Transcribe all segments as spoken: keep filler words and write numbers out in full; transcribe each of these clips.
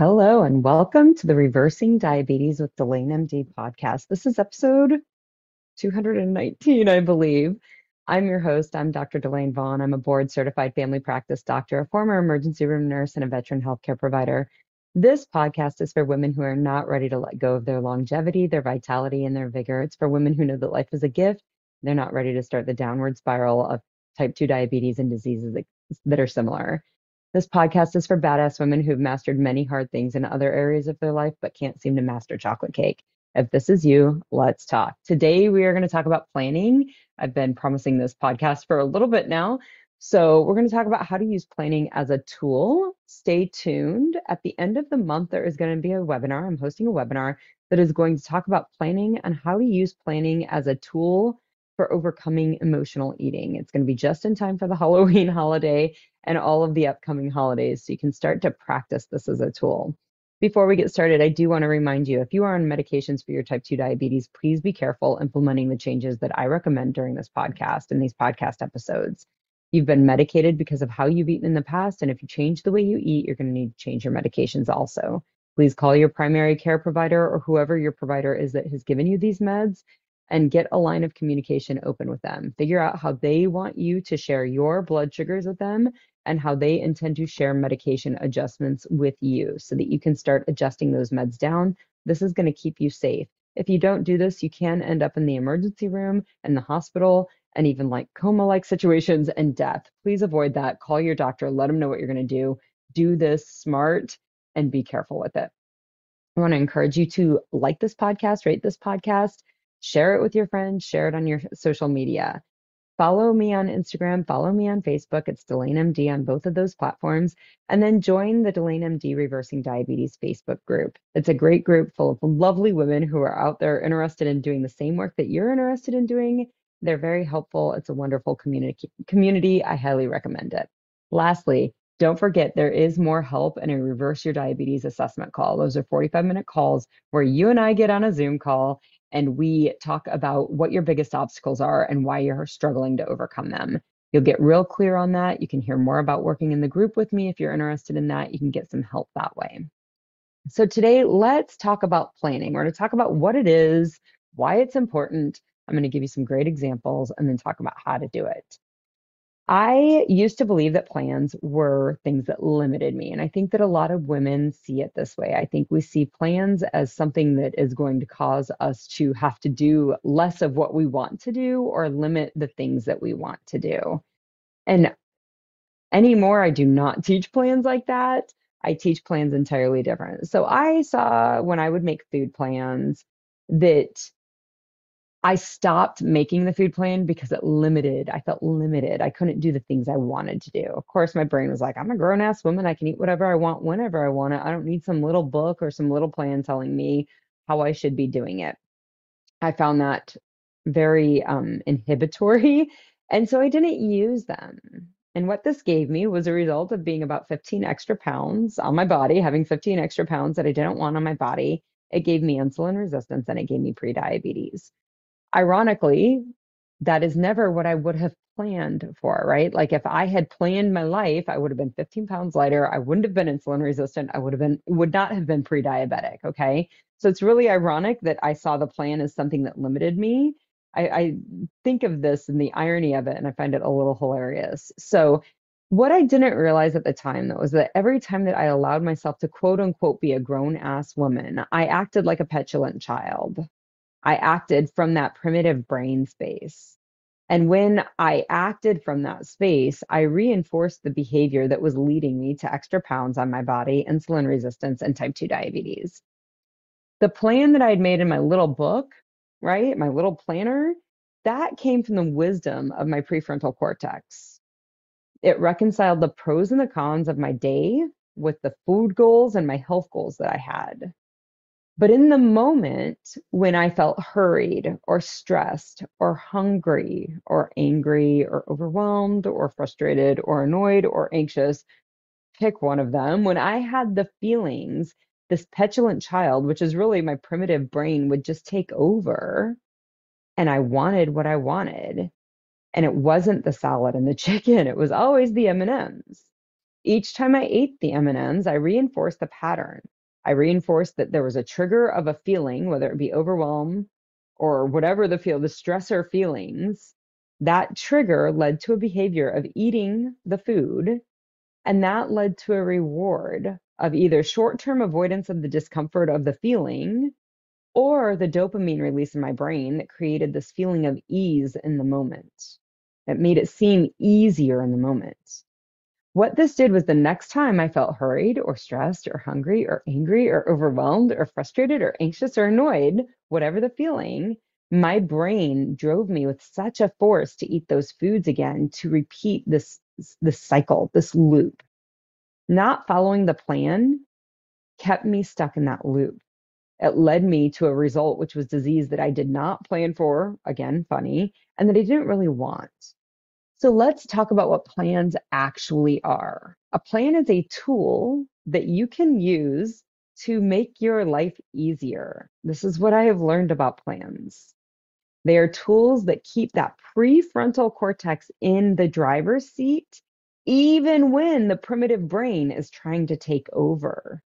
Hello and welcome to the Reversing Diabetes with Delane M D podcast. This is episode two hundred nineteen, I believe. I'm your host. I'm Doctor Delane Vaughn. I'm a board certified family practice doctor, a former emergency room nurse, and a veteran healthcare provider. This podcast is for women who are not ready to let go of their longevity, their vitality, and their vigor. It's for women who know that life is a gift. They're not ready to start the downward spiral of type two diabetes and diseases that, that are similar. This podcast is for badass women who've mastered many hard things in other areas of their life, but can't seem to master chocolate cake. If this is you, let's talk. Today, we are going to talk about planning. I've been promising this podcast for a little bit now. So, we're going to talk about how to use planning as a tool. Stay tuned. At the end of the month, there is going to be a webinar. I'm hosting a webinar that is going to talk about planning and how to use planning as a tool for overcoming emotional eating. It's going to be just in time for the Halloween holiday and all of the upcoming holidays, so you can start to practice this as a tool. Before we get started, I do want to remind you, if you are on medications for your type two diabetes, please be careful implementing the changes that I recommend during this podcast and these podcast episodes. You've been medicated because of how you've eaten in the past, and if you change the way you eat, you're going to need to change your medications also. Please call your primary care provider or whoever your provider is that has given you these meds and get a line of communication open with them. Figure out how they want you to share your blood sugars with them and how they intend to share medication adjustments with you so that you can start adjusting those meds down. This is going to keep you safe. If you don't do this, you can end up in the emergency room and the hospital and even like coma-like situations and death. Please avoid that. Call your doctor. Let them know what you're going to do. Do this smart and be careful with it. I want to encourage you to like this podcast, rate this podcast, share it with your friends, share it on your social media. Follow me on Instagram, follow me on Facebook. It's Delane M D on both of those platforms. And then join the Delane M D Reversing Diabetes Facebook group. It's a great group full of lovely women who are out there interested in doing the same work that you're interested in doing. They're very helpful. It's a wonderful community. community. I highly recommend it. Lastly, don't forget there is more help in a Reverse Your Diabetes assessment call. Those are forty-five minute calls where you and I get on a Zoom call and we talk about what your biggest obstacles are and why you're struggling to overcome them. You'll get real clear on that. You can hear more about working in the group with me if you're interested in that. You can get some help that way. So today, let's talk about planning. We're going to talk about what it is, why it's important. I'm going to give you some great examples and then talk about how to do it. I used to believe that plans were things that limited me. And I think that a lot of women see it this way. I think we see plans as something that is going to cause us to have to do less of what we want to do or limit the things that we want to do. And anymore, I do not teach plans like that. I teach plans entirely different. So I saw when I would make food plans that I stopped making the food plan because it limited, I felt limited. I couldn't do the things I wanted to do. Of course, my brain was like, I'm a grown ass woman. I can eat whatever I want whenever I want it. I don't need some little book or some little plan telling me how I should be doing it. I found that very um, inhibitory. And so I didn't use them. And what this gave me was a result of being about fifteen extra pounds on my body, having fifteen extra pounds that I didn't want on my body. It gave me insulin resistance and it gave me prediabetes. Ironically, that is never what I would have planned for, right? Like if I had planned my life, I would have been fifteen pounds lighter. I wouldn't have been insulin resistant. I would have been, would not have been pre-diabetic. Okay. So it's really ironic that I saw the plan as something that limited me. I, I think of this and the irony of it, and I find it a little hilarious. So what I didn't realize at the time, though, was that every time that I allowed myself to quote unquote be a grown ass woman, I acted like a petulant child. I acted from that primitive brain space. And when I acted from that space, I reinforced the behavior that was leading me to extra pounds on my body, insulin resistance, and type two diabetes. The plan that I had made in my little book, right, my little planner, that came from the wisdom of my prefrontal cortex. It reconciled the pros and the cons of my day with the food goals and my health goals that I had. But in the moment when I felt hurried or stressed or hungry or angry or overwhelmed or frustrated or annoyed or anxious, pick one of them, when I had the feelings, this petulant child, which is really my primitive brain, would just take over. And I wanted what I wanted. And it wasn't the salad and the chicken. It was always the M and Ms. Each time I ate the M and Ms, I reinforced the pattern. I reinforced that there was a trigger of a feeling, whether it be overwhelm or whatever the feel, the stressor feelings. That trigger led to a behavior of eating the food, and that led to a reward of either short-term avoidance of the discomfort of the feeling or the dopamine release in my brain that created this feeling of ease in the moment. It made it seem easier in the moment. What this did was the next time I felt hurried or stressed or hungry or angry or overwhelmed or frustrated or anxious or annoyed, whatever the feeling, my brain drove me with such a force to eat those foods again, to repeat this, this cycle, this loop. Not following the plan kept me stuck in that loop. It led me to a result, which was disease that I did not plan for, again, funny, and that I didn't really want. So let's talk about what plans actually are. A plan is a tool that you can use to make your life easier. This is what I have learned about plans. They are tools that keep that prefrontal cortex in the driver's seat, even when the primitive brain is trying to take over.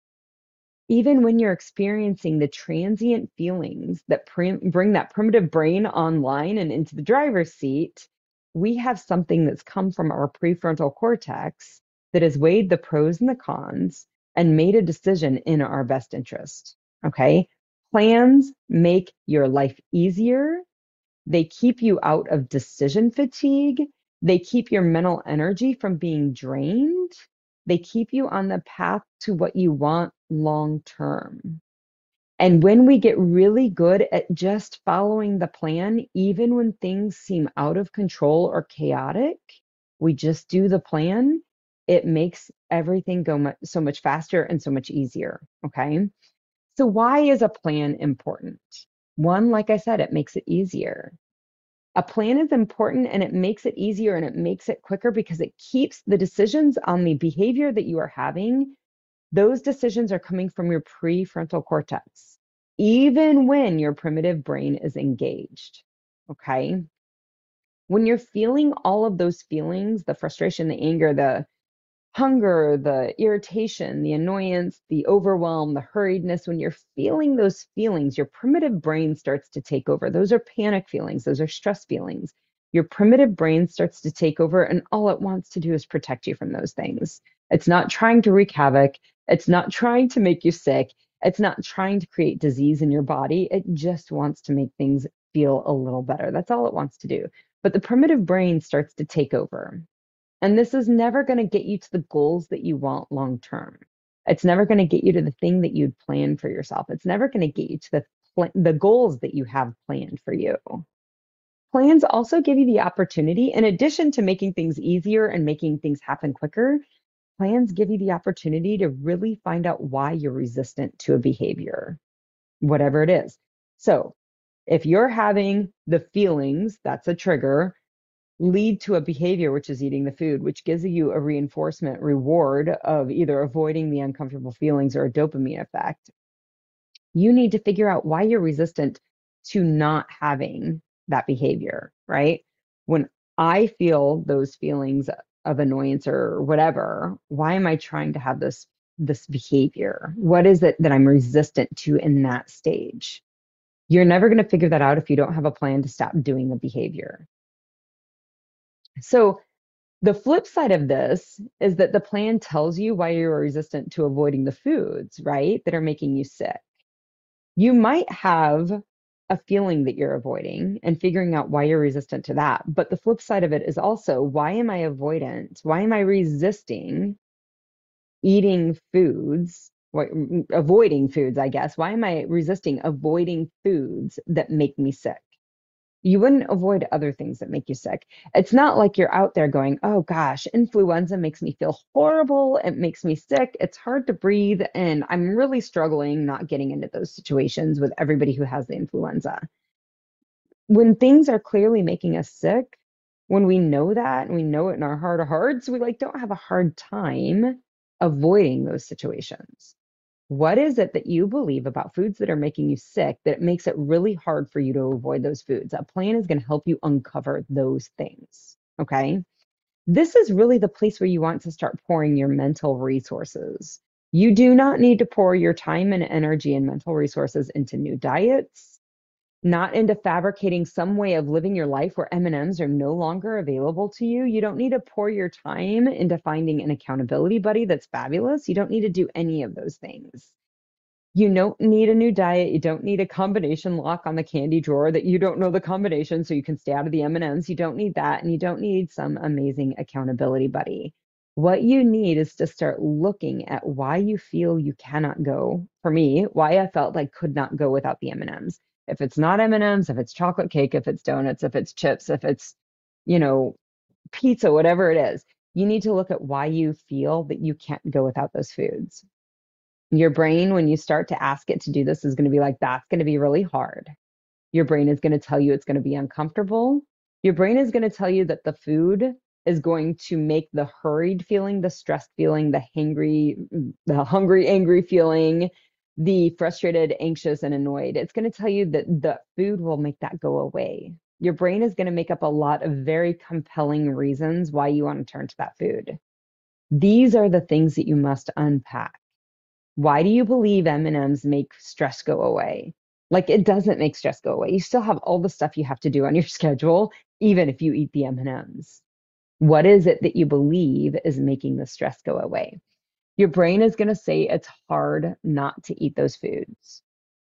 Even when you're experiencing the transient feelings that pre- bring that primitive brain online and into the driver's seat, we have something that's come from our prefrontal cortex that has weighed the pros and the cons and made a decision in our best interest. Okay. Plans make your life easier. They keep you out of decision fatigue. They keep your mental energy from being drained. They keep you on the path to what you want long term. And when we get really good at just following the plan, even when things seem out of control or chaotic, we just do the plan. It makes everything go much, so much faster and so much easier. Okay. So, why is a plan important? One, like I said, it makes it easier. A plan is important and it makes it easier and it makes it quicker because it keeps the decisions on the behavior that you are having. Those decisions are coming from your prefrontal cortex, even when your primitive brain is engaged. Okay. When you're feeling all of those feelings, the frustration, the anger, the hunger, the irritation, the annoyance, the overwhelm, the hurriedness, when you're feeling those feelings, your primitive brain starts to take over. Those are panic feelings, those are stress feelings. Your primitive brain starts to take over, and all it wants to do is protect you from those things. It's not trying to wreak havoc, it's not trying to make you sick, it's not trying to create disease in your body. It just wants to make things feel a little better. That's all it wants to do. But the primitive brain starts to take over. And this is never going to get you to the goals that you want long term. It's never going to get you to the thing that you'd planned for yourself. It's never going to get you to the pl- the goals that you have planned for you. Plans also give you the opportunity, in addition to making things easier and making things happen quicker, plans give you the opportunity to really find out why you're resistant to a behavior, whatever it is. So if you're having the feelings, that's a trigger, lead to a behavior, which is eating the food, which gives you a reinforcement reward of either avoiding the uncomfortable feelings or a dopamine effect. You need to figure out why you're resistant to not having that behavior, right? When I feel those feelings of annoyance or whatever, why am I trying to have this this behavior? What is it that I'm resistant to in that stage? You're never going to figure that out if you don't have a plan to stop doing the behavior. So the flip side of this is that the plan tells you why you're resistant to avoiding the foods, right, that are making you sick. You might have a feeling that you're avoiding and figuring out why you're resistant to that. But the flip side of it is also, why am I avoidant? Why am I resisting eating foods, what, avoiding foods, I guess? Why am I resisting avoiding foods that make me sick? You wouldn't avoid other things that make you sick. It's not like you're out there going, oh gosh, influenza makes me feel horrible. It makes me sick. It's hard to breathe. And I'm really struggling not getting into those situations with everybody who has the influenza. When things are clearly making us sick, when we know that and we know it in our heart of hearts, we like don't have a hard time avoiding those situations. What is it that you believe about foods that are making you sick that makes it really hard for you to avoid those foods? A plan is going to help you uncover those things. Okay. This is really the place where you want to start pouring your mental resources. You do not need to pour your time and energy and mental resources into new diets, not into fabricating some way of living your life where M and Ms are no longer available to you. You don't need to pour your time into finding an accountability buddy that's fabulous. You don't need to do any of those things. You don't need a new diet. You don't need a combination lock on the candy drawer that you don't know the combination so you can stay out of the M and Ms. You don't need that. And you don't need some amazing accountability buddy. What you need is to start looking at why you feel you cannot go. For me, why I felt like could not go without the M and Ms. If it's not M and Ms, if it's chocolate cake, if it's donuts, if it's chips, if it's, you know, pizza, whatever it is, you need to look at why you feel that you can't go without those foods. Your brain, when you start to ask it to do this, is going to be like, that's going to be really hard. Your brain is going to tell you it's going to be uncomfortable. Your brain is going to tell you that the food is going to make the hurried feeling, the stressed feeling, the hangry, the hungry, angry feeling, the frustrated, anxious, and annoyed. It's going to tell you that the food will make that go away. Your brain is going to make up a lot of very compelling reasons why you want to turn to that food. These are the things that you must unpack. Why do you believe M and Ms make stress go away? Like, it doesn't make stress go away. You still have all the stuff you have to do on your schedule, even if you eat the M and Ms. What is it that you believe is making the stress go away? Your brain is going to say it's hard not to eat those foods.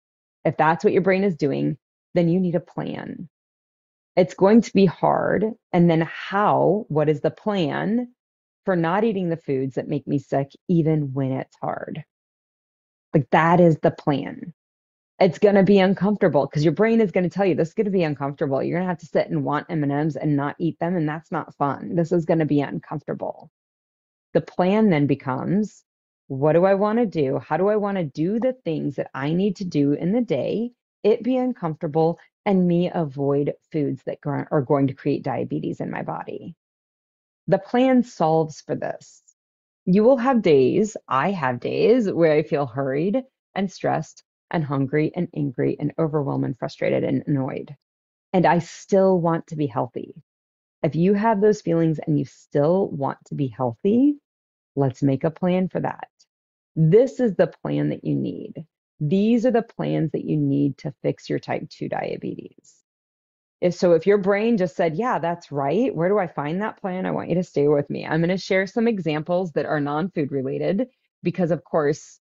If that's what your brain is doing, then you need a plan. It's going to be hard. And then how? What is the plan for not eating the foods that make me sick, even when it's hard? Like, that is the plan. It's going to be uncomfortable because your brain is going to tell you this is going to be uncomfortable. You're going to have to sit and want M and Ms and not eat them, and that's not fun. This is going to be uncomfortable. The plan then becomes, what do I want to do? How do I want to do the things that I need to do in the day, it be uncomfortable, and me avoid foods that are going to create diabetes in my body? The plan solves for this. You will have days, I have days where I feel hurried and stressed and hungry and angry and overwhelmed and frustrated and annoyed. And I still want to be healthy. If you have those feelings and you still want to be healthy, let's make a plan for that. This is the plan that you need. These are the plans that you need to fix your type two diabetes. If so, if your brain just said, yeah, that's right, where do I find that plan? I want you to stay with me. I'm going to share some examples that are non-food related because, of course,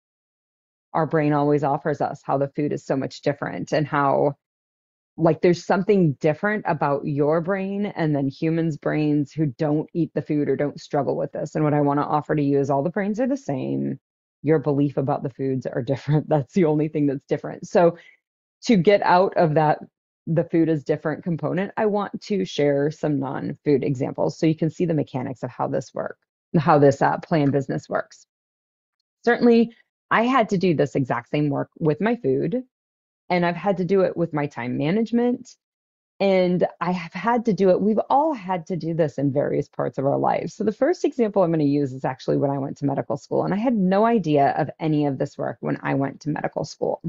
our brain always offers us how the food is so much different and how, like, there's something different about your brain and then humans' brains who don't eat the food or don't struggle with this. And what I want to offer to you is all the brains are the same. Your belief about the foods are different. That's the only thing that's different. So to get out of that, the food is different component, I want to share some non-food examples so you can see the mechanics of how this works, how this uh, plan business works. Certainly, I had to do this exact same work with my food, and I've had to do it with my time management, and I have had to do it. We've all had to do this in various parts of our lives. So the first example I'm going to use is actually when I went to medical school, and I had no idea of any of this work when I went to medical school.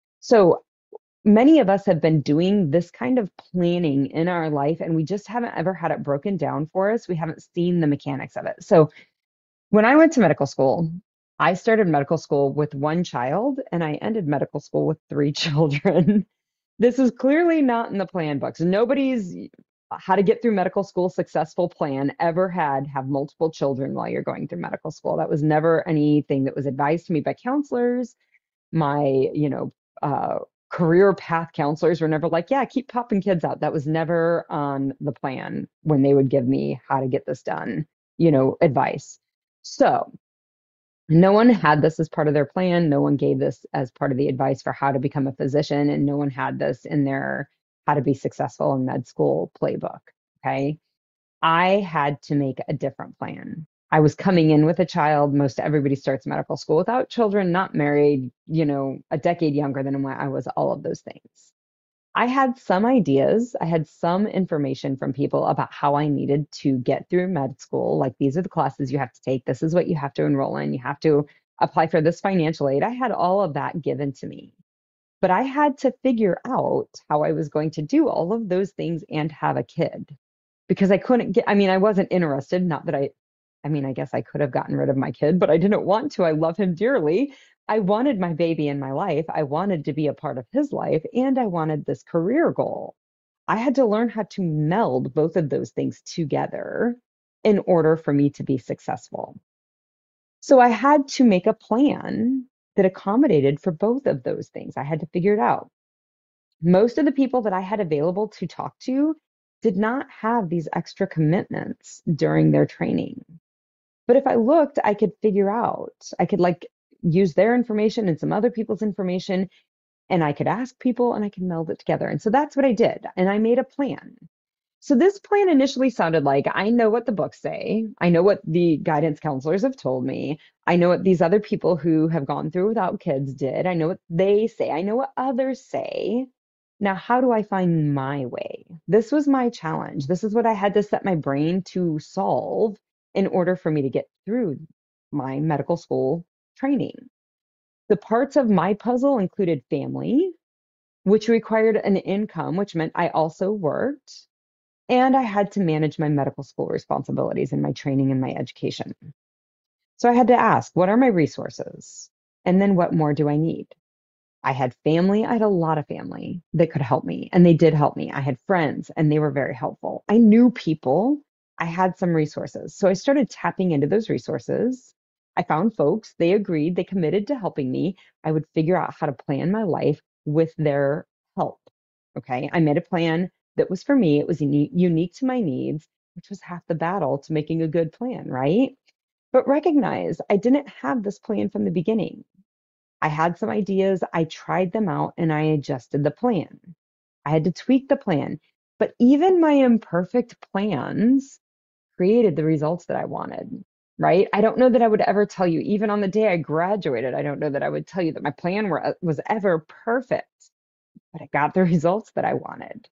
So many of us have been doing this kind of planning in our life, and we just haven't ever had it broken down for us. We haven't seen the mechanics of it. So when I went to medical school, I started medical school with one child, and I ended medical school with three children. This is clearly not in the plan books. Nobody's how to get through medical school successful plan ever had have multiple children while you're going through medical school. That was never anything that was advised to me by counselors. My, you know, uh, career path counselors were never like, yeah, keep popping kids out. That was never on the plan when they would give me how to get this done, you know, advice. So no one had this as part of their plan. No one gave this as part of the advice for how to become a physician. And no one had this in their how to be successful in med school playbook. Okay. I had to make a different plan. I was coming in with a child. Most everybody starts medical school without children, not married, you know, a decade younger than I was, all of those things. I had some ideas. I had some information from people about how I needed to get through med school. Like, these are the classes you have to take. This is what you have to enroll in. You have to apply for this financial aid. I had all of that given to me. But I had to figure out how I was going to do all of those things and have a kid. because I couldn't get, I mean, I wasn't interested. Not that I, I mean, I guess I could have gotten rid of my kid, but I didn't want to. I love him dearly. I wanted my baby in my life. I wanted to be a part of his life, and I wanted this career goal. I had to learn how to meld both of those things together in order for me to be successful. So I had to make a plan that accommodated for both of those things. I had to figure it out. Most of the people that I had available to talk to did not have these extra commitments during their training. But if I looked, I could figure out, I could like use their information and some other people's information, and I could ask people and I could meld it together. And so that's what I did. And I made a plan. So this plan initially sounded like I know what the books say. I know what the guidance counselors have told me. I know what these other people who have gone through without kids did. I know what they say. I know what others say. Now, how do I find my way? This was my challenge. This is what I had to set my brain to solve in order for me to get through my medical school training. The parts of my puzzle included family, which required an income, which meant I also worked. And I had to manage my medical school responsibilities and my training and my education. So I had to ask, what are my resources? And then what more do I need? I had family. I had a lot of family that could help me, and they did help me. I had friends, and they were very helpful. I knew people. I had some resources. So I started tapping into those resources. I found folks, they agreed, they committed to helping me. I would figure out how to plan my life with their help. Okay. I made a plan that was for me. It was uni- unique to my needs, which was half the battle to making a good plan, right? But recognize I didn't have this plan from the beginning. I had some ideas, I tried them out, and I adjusted the plan. I had to tweak the plan. But even my imperfect plans created the results that I wanted, right? I don't know that I would ever tell you, even on the day I graduated, I don't know that I would tell you that my plan were, was ever perfect, but I got the results that I wanted.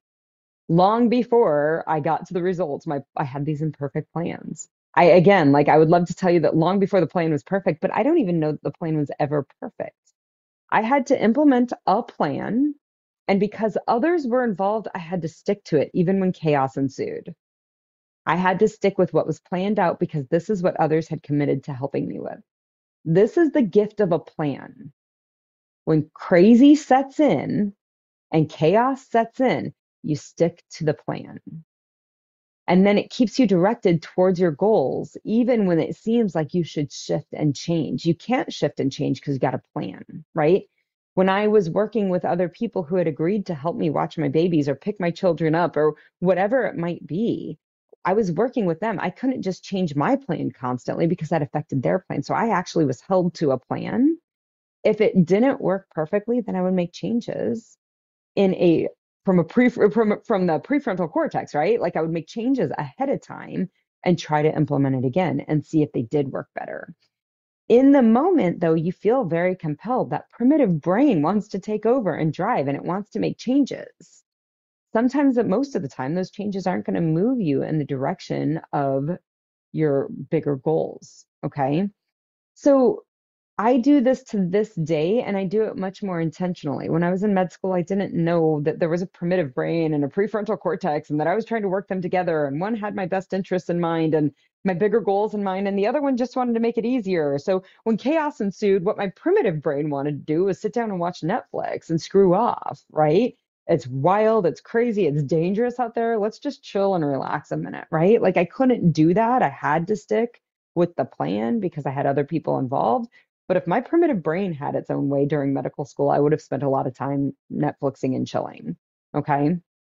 Long before I got to the results, my I had these imperfect plans. I again, like I would love to tell you that long before the plan was perfect, but I don't even know that the plan was ever perfect. I had to implement a plan, and because others were involved, I had to stick to it even when chaos ensued. I had to stick with what was planned out because this is what others had committed to helping me with. This is the gift of a plan. When crazy sets in and chaos sets in, you stick to the plan. And then it keeps you directed towards your goals, even when it seems like you should shift and change. You can't shift and change because you got a plan, right? When I was working with other people who had agreed to help me watch my babies or pick my children up or whatever it might be, I was working with them. I couldn't just change my plan constantly because that affected their plan. So I actually was held to a plan. If it didn't work perfectly, then I would make changes in a from a pre from, from the prefrontal cortex, right? Like I would make changes ahead of time and try to implement it again and see if they did work better. In the moment, though, you feel very compelled. That primitive brain wants to take over and drive, and it wants to make changes. Sometimes, but most of the time, those changes aren't going to move you in the direction of your bigger goals. Okay. So I do this to this day, and I do it much more intentionally. When I was in med school, I didn't know that there was a primitive brain and a prefrontal cortex, and that I was trying to work them together. And one had my best interests in mind and my bigger goals in mind, and the other one just wanted to make it easier. So when chaos ensued, what my primitive brain wanted to do was sit down and watch Netflix and screw off, right? It's wild, it's crazy, it's dangerous out there. Let's just chill and relax a minute, right? Like I couldn't do that. I had to stick with the plan because I had other people involved. But if my primitive brain had its own way during medical school, I would have spent a lot of time Netflixing and chilling. Okay.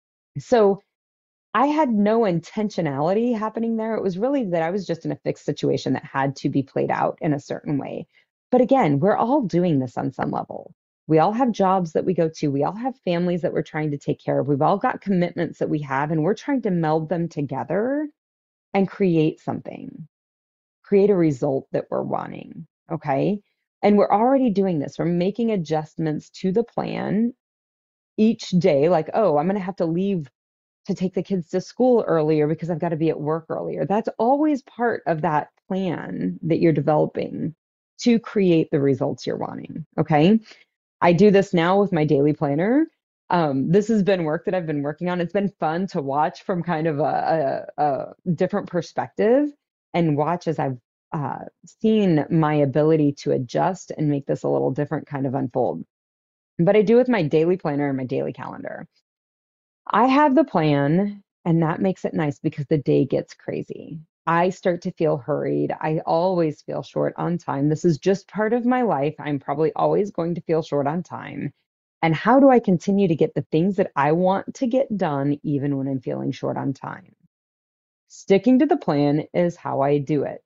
So I had no intentionality happening there. It was really that I was just in a fixed situation that had to be played out in a certain way. But again, we're all doing this on some level. We all have jobs that we go to. We all have families that we're trying to take care of. We've all got commitments that we have, and we're trying to meld them together and create something, create a result that we're wanting. Okay. And we're already doing this. We're making adjustments to the plan each day, like, oh, I'm going to have to leave to take the kids to school earlier because I've got to be at work earlier. That's always part of that plan that you're developing to create the results you're wanting. Okay. I do this now with my daily planner. Um, this has been work that I've been working on. It's been fun to watch from kind of a, a, a different perspective and watch as I've uh, seen my ability to adjust and make this a little different kind of unfold. But I do with my daily planner and my daily calendar. I have the plan, and that makes it nice because the day gets crazy. I start to feel hurried. I always feel short on time. This is just part of my life. I'm probably always going to feel short on time. And how do I continue to get the things that I want to get done even when I'm feeling short on time? Sticking to the plan is how I do it.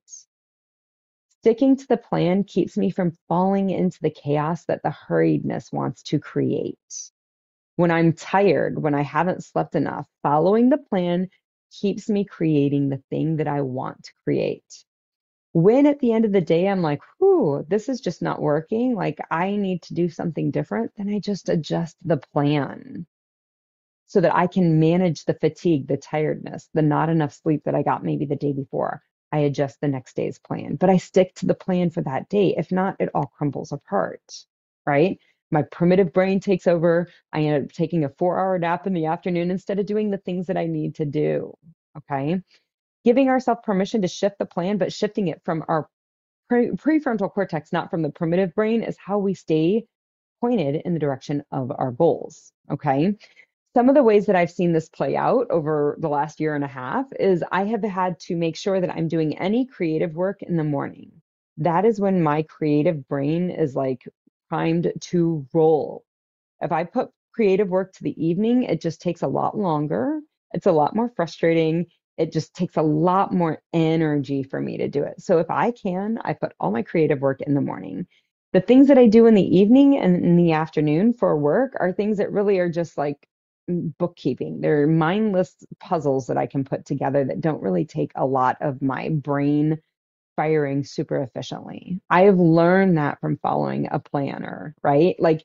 Sticking to the plan keeps me from falling into the chaos that the hurriedness wants to create. When I'm tired, when I haven't slept enough, following the plan keeps me creating the thing that I want to create. When at the end of the day, I'm like, whew, this is just not working, like I need to do something different, then I just adjust the plan so that I can manage the fatigue, the tiredness, the not enough sleep that I got maybe the day before. I adjust the next day's plan, but I stick to the plan for that day. If not, it all crumbles apart, right? My primitive brain takes over. I end up taking a four hour nap in the afternoon instead of doing the things that I need to do. Okay. Giving ourselves permission to shift the plan, but shifting it from our pre- prefrontal cortex, not from the primitive brain, is how we stay pointed in the direction of our goals. Okay. Some of the ways that I've seen this play out over the last year and a half is I have had to make sure that I'm doing any creative work in the morning. That is when my creative brain is like primed to roll. If I put creative work to the evening, it just takes a lot longer. It's a lot more frustrating. It just takes a lot more energy for me to do it. So if I can, I put all my creative work in the morning. The things that I do in the evening and in the afternoon for work are things that really are just like bookkeeping. They're mindless puzzles that I can put together that don't really take a lot of my brain firing super efficiently. I have learned that from following a planner, right? Like,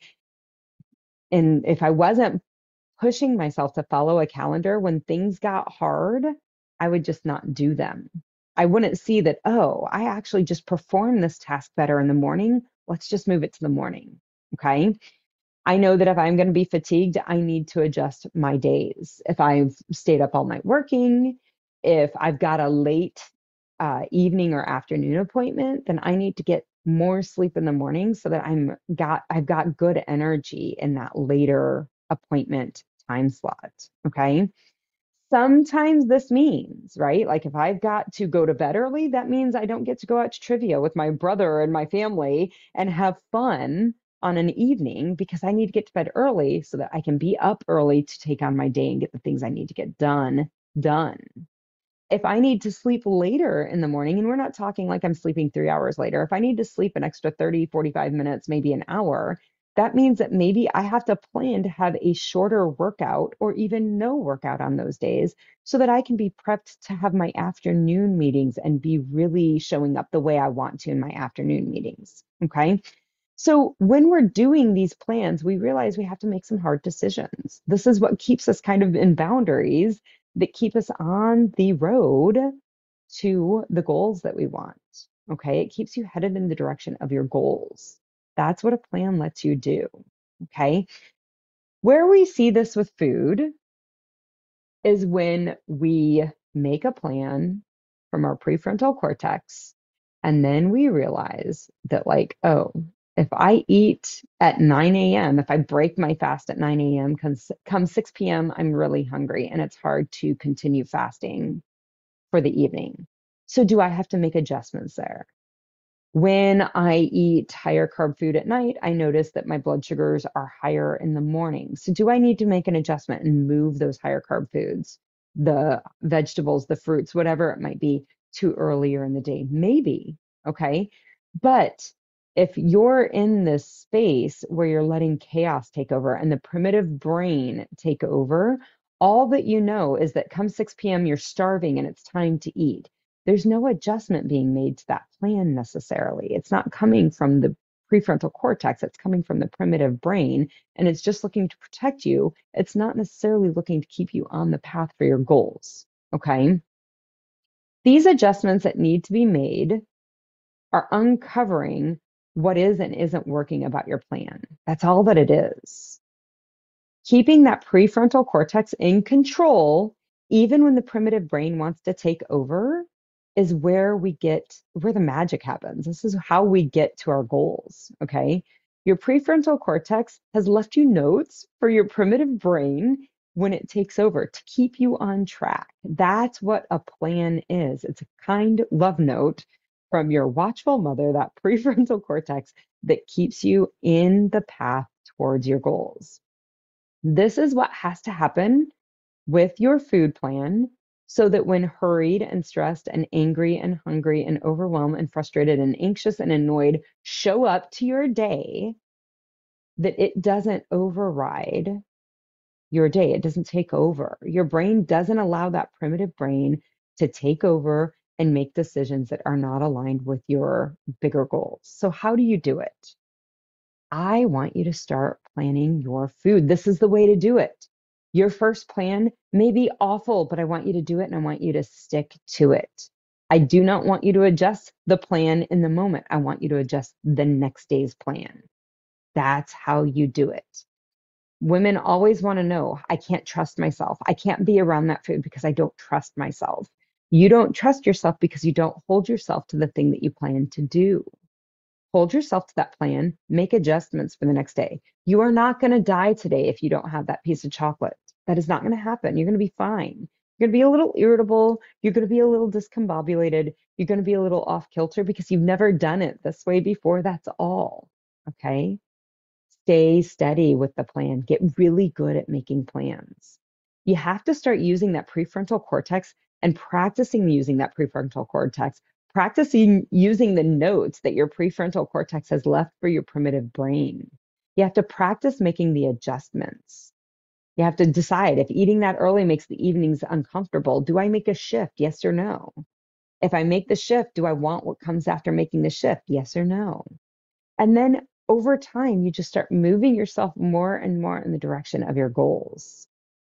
and if I wasn't pushing myself to follow a calendar, when things got hard, I would just not do them. I wouldn't see that, oh, I actually just perform this task better in the morning. Let's just move it to the morning. Okay. I know that if I'm going to be fatigued, I need to adjust my days. If I've stayed up all night working, if I've got a late uh, evening or afternoon appointment, then I need to get more sleep in the morning so that I'm got I've got good energy in that later appointment time slot. Okay. Sometimes this means, right? Like if I've got to go to bed early, that means I don't get to go out to trivia with my brother and my family and have fun on an evening because I need to get to bed early so that I can be up early to take on my day and get the things I need to get done, done. If I need to sleep later in the morning, and we're not talking like I'm sleeping three hours later, if I need to sleep an extra thirty, forty-five minutes, maybe an hour, that means that maybe I have to plan to have a shorter workout or even no workout on those days so that I can be prepped to have my afternoon meetings and be really showing up the way I want to in my afternoon meetings. Okay. So when we're doing these plans, we realize we have to make some hard decisions. This is what keeps us kind of in boundaries that keep us on the road to the goals that we want. Okay. It keeps you headed in the direction of your goals. That's what a plan lets you do. Okay. Where we see this with food is when we make a plan from our prefrontal cortex, and then we realize that, like, oh, if I eat at nine a m, if I break my fast at nine a m, comes come six p m, I'm really hungry and it's hard to continue fasting for the evening. So, do I have to make adjustments there? When I eat higher carb food at night, I notice that my blood sugars are higher in the morning. So, do I need to make an adjustment and move those higher carb foods, the vegetables, the fruits, whatever it might be, to earlier in the day? Maybe. Okay. But if you're in this space where you're letting chaos take over and the primitive brain take over, all that you know is that come six p m, you're starving and it's time to eat. There's no adjustment being made to that plan necessarily. It's not coming from the prefrontal cortex, it's coming from the primitive brain, and it's just looking to protect you. It's not necessarily looking to keep you on the path for your goals. Okay. These adjustments that need to be made are uncovering what is and isn't working about your plan. That's all that it is. Keeping that prefrontal cortex in control, even when the primitive brain wants to take over, is where we get where the magic happens. This is how we get to our goals. Okay. Your prefrontal cortex has left you notes for your primitive brain when it takes over to keep you on track. That's what a plan is. It's a kind love note from your watchful mother, that prefrontal cortex that keeps you in the path towards your goals. This is what has to happen with your food plan so that when hurried and stressed and angry and hungry and overwhelmed and frustrated and anxious and annoyed show up to your day, that it doesn't override your day. It doesn't take over. Your brain doesn't allow that primitive brain to take over and make decisions that are not aligned with your bigger goals. So, how do you do it? I want you to start planning your food. This is the way to do it. Your first plan may be awful, but I want you to do it and I want you to stick to it. I do not want you to adjust the plan in the moment. I want you to adjust the next day's plan. That's how you do it. Women always want to know, I can't trust myself. I can't be around that food because I don't trust myself. You don't trust yourself because you don't hold yourself to the thing that you plan to do. Hold yourself to that plan, make adjustments for the next day. You are not going to die today if you don't have that piece of chocolate. That is not going to happen. You're going to be fine. You're going to be a little irritable. You're going to be a little discombobulated. You're going to be a little off kilter because you've never done it this way before. That's all. Okay. Stay steady with the plan. Get really good at making plans. You have to start using that prefrontal cortex and practicing using that prefrontal cortex, practicing using the notes that your prefrontal cortex has left for your primitive brain. You have to practice making the adjustments. You have to decide if eating that early makes the evenings uncomfortable. Do I make a shift? Yes or no? If I make the shift, do I want what comes after making the shift? Yes or no? And then over time, you just start moving yourself more and more in the direction of your goals.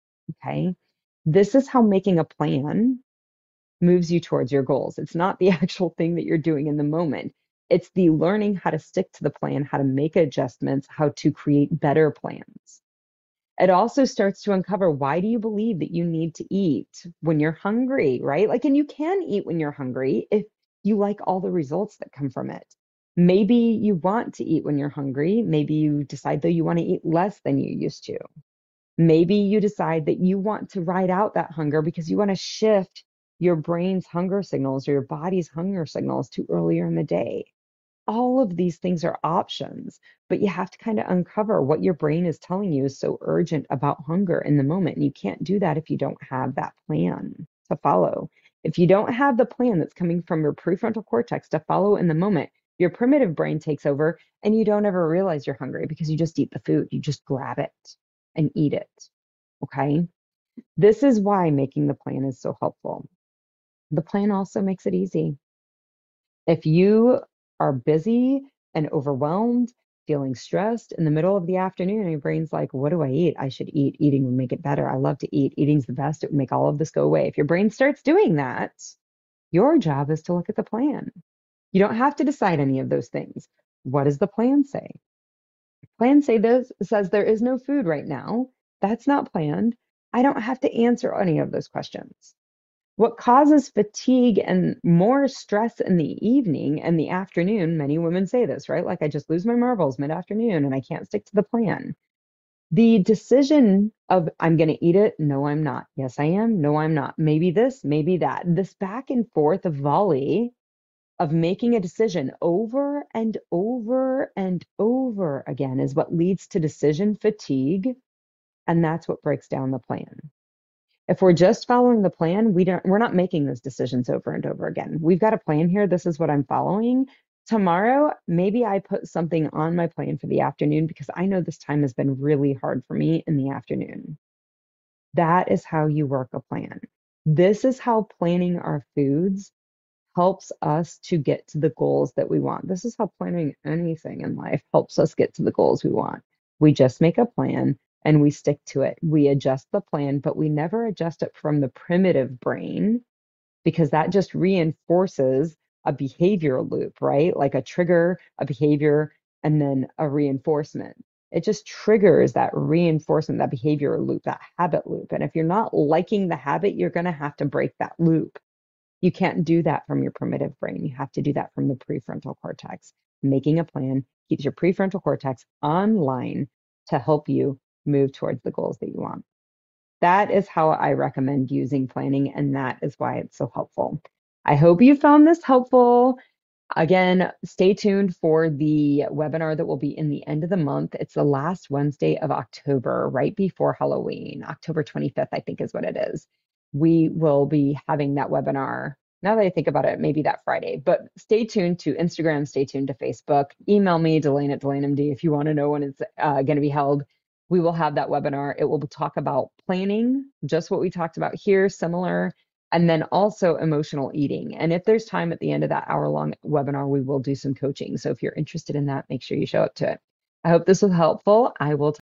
Okay. This is how making a plan moves you towards your goals. It's not the actual thing that you're doing in the moment. It's the learning how to stick to the plan, how to make adjustments, how to create better plans. It also starts to uncover, why do you believe that you need to eat when you're hungry, right? Like, and you can eat when you're hungry if you like all the results that come from it. Maybe you want to eat when you're hungry. Maybe you decide though you want to eat less than you used to. Maybe you decide that you want to ride out that hunger because you want to shift your brain's hunger signals or your body's hunger signals to earlier in the day. All of these things are options, but you have to kind of uncover what your brain is telling you is so urgent about hunger in the moment. And you can't do that if you don't have that plan to follow. If you don't have the plan that's coming from your prefrontal cortex to follow in the moment, your primitive brain takes over and you don't ever realize you're hungry because you just eat the food. You just grab it and eat it. Okay. This is why making the plan is so helpful. The plan also makes it easy. If you are busy and overwhelmed, feeling stressed in the middle of the afternoon, and your brain's like, what do I eat? I should eat. Eating would make it better. I love to eat. Eating's the best. It would make all of this go away. If your brain starts doing that, your job is to look at the plan. You don't have to decide any of those things. What does the plan say? Plan say this says there is no food right now. That's not planned. I don't have to answer any of those questions. What causes fatigue and more stress in the evening and the afternoon, many women say this, right? Like, I just lose my marbles mid-afternoon and I can't stick to the plan. The decision of, I'm going to eat it. No, I'm not. Yes, I am. No, I'm not. Maybe this, maybe that. This back and forth of volley of making a decision over and over and over again is what leads to decision fatigue. And that's what breaks down the plan. If we're just following the plan, we don't, we're not making those decisions over and over again. We've got a plan here. This is what I'm following. Tomorrow, maybe I put something on my plan for the afternoon because I know this time has been really hard for me in the afternoon. That is how you work a plan. This is how planning our foods helps us to get to the goals that we want. This is how planning anything in life helps us get to the goals we want. We just make a plan and we stick to it. We adjust the plan, but we never adjust it from the primitive brain because that just reinforces a behavior loop, right? Like a trigger, a behavior, and then a reinforcement. it just triggers that reinforcement, that behavior loop, that habit loop. And if you're not liking the habit, you're going to have to break that loop. You can't do that from your primitive brain. You have to do that from the prefrontal cortex. Making a plan keeps your prefrontal cortex online to help you move towards the goals that you want. That is how I recommend using planning, and that is why it's so helpful. I hope you found this helpful. Again, stay tuned for the webinar that will be in the end of the month. It's the last Wednesday of October, right before Halloween. October twenty-fifth, I think is what it is. We will be having that webinar. Now that I think about it, maybe that Friday, but stay tuned to Instagram, stay tuned to Facebook. Email me, Delane at DelaneMD, if you want to know when it's uh, going to be held. We will have that webinar. It will talk about planning, just what we talked about here, similar, and then also emotional eating. And if there's time at the end of that hour-long webinar, we will do some coaching. So if you're interested in that, make sure you show up to it. I hope this was helpful. I will